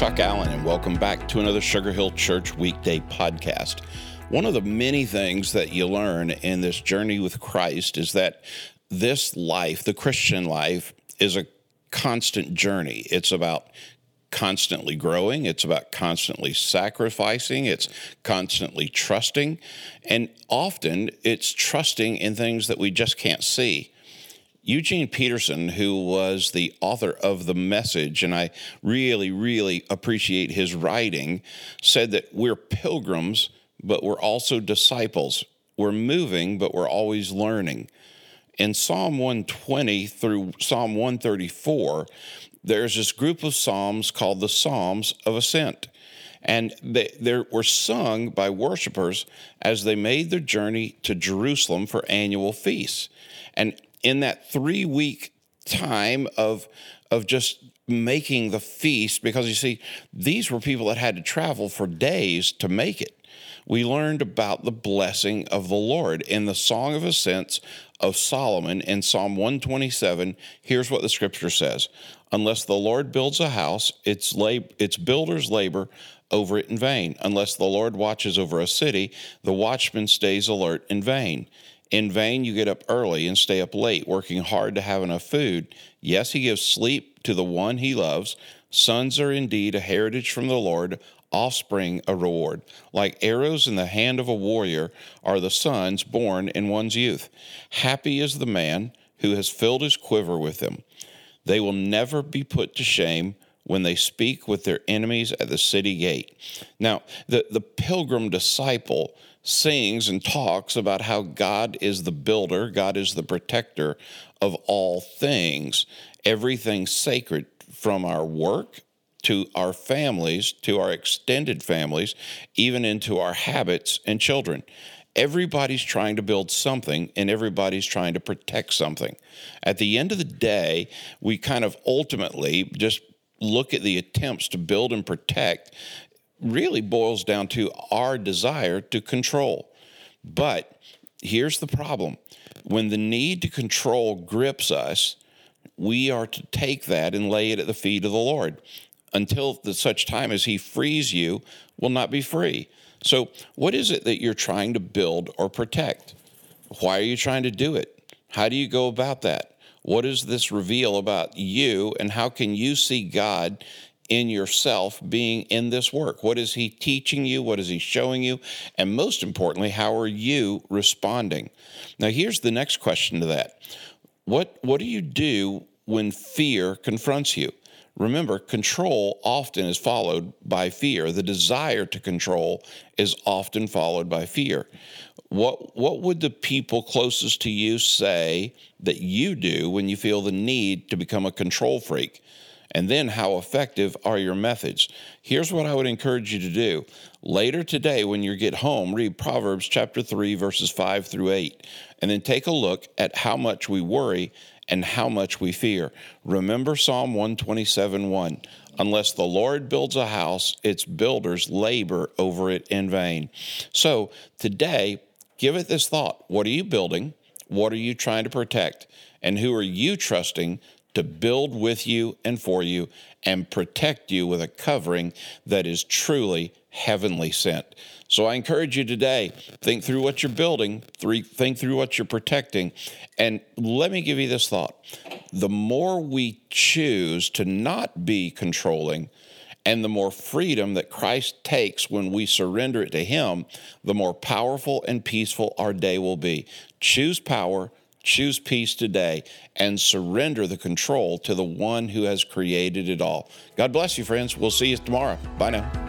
Chuck Allen, and welcome back to another Sugar Hill Church weekday podcast. One of the many things that you learn in this journey with Christ is that this life, the Christian life, is a constant journey. It's about constantly growing. It's about constantly sacrificing. It's constantly trusting. And often it's trusting in things that we just can't see. Eugene Peterson, who was the author of The Message, and I really appreciate his writing, said that we're pilgrims, but we're also disciples. We're moving, but we're always learning. In Psalm 120 through Psalm 134, there's this group of psalms called the Psalms of Ascent. And they were sung by worshipers as they made their journey to Jerusalem for annual feasts. And in that 3-week time of just making the feast, because you see, these were people that had to travel for days to make it, we learned about the blessing of the Lord. In the Song of Ascents of Solomon in Psalm 127, here's what the scripture says: "Unless the Lord builds a house, its builders labor over it in vain. Unless the Lord watches over a city, the watchman stays alert in vain. In vain you get up early and stay up late, working hard to have enough food. Yes, he gives sleep to the one he loves. Sons are indeed a heritage from the Lord, offspring a reward. Like arrows in the hand of a warrior are the sons born in one's youth. Happy is the man who has filled his quiver with them. They will never be put to shame when they speak with their enemies at the city gate." Now, the pilgrim disciple sings and talks about how God is the builder, God is the protector of all things, everything sacred, from our work to our families, to our extended families, even into our habits and children. Everybody's trying to build something, and everybody's trying to protect something. At the end of the day, we kind of ultimately just look at the attempts to build and protect really boils down to our desire to control. But here's the problem. When the need to control grips us, we are to take that and lay it at the feet of the Lord. Until such time as he frees you, will not be free. So what is it that you're trying to build or protect? Why are you trying to do it? How do you go about that? What does this reveal about you, and how can you see God in yourself being in this work? What is he teaching you? What is he showing you? And most importantly, how are you responding? Now, here's the next question to that. What do you do when fear confronts you? Remember, control often is followed by fear. The desire to control is often followed by fear. What would the people closest to you say that you do when you feel the need to become a control freak? And then, how effective are your methods? Here's what I would encourage you to do. Later today, when you get home, read Proverbs chapter 3, verses 5 through 8, and then take a look at how much we worry and how much we fear. Remember Psalm 127:1. "Unless the Lord builds a house, its builders labor over it in vain." So today, give it this thought. What are you building? What are you trying to protect? And who are you trusting to build with you and for you and protect you with a covering that is truly heavenly sent? So I encourage you today, think through what you're building, think through what you're protecting, and let me give you this thought. The more we choose to not be controlling, and the more freedom that Christ takes when we surrender it to him, the more powerful and peaceful our day will be. Choose power, choose peace today, and surrender the control to the one who has created it all. God bless you, friends. We'll see you tomorrow. Bye now.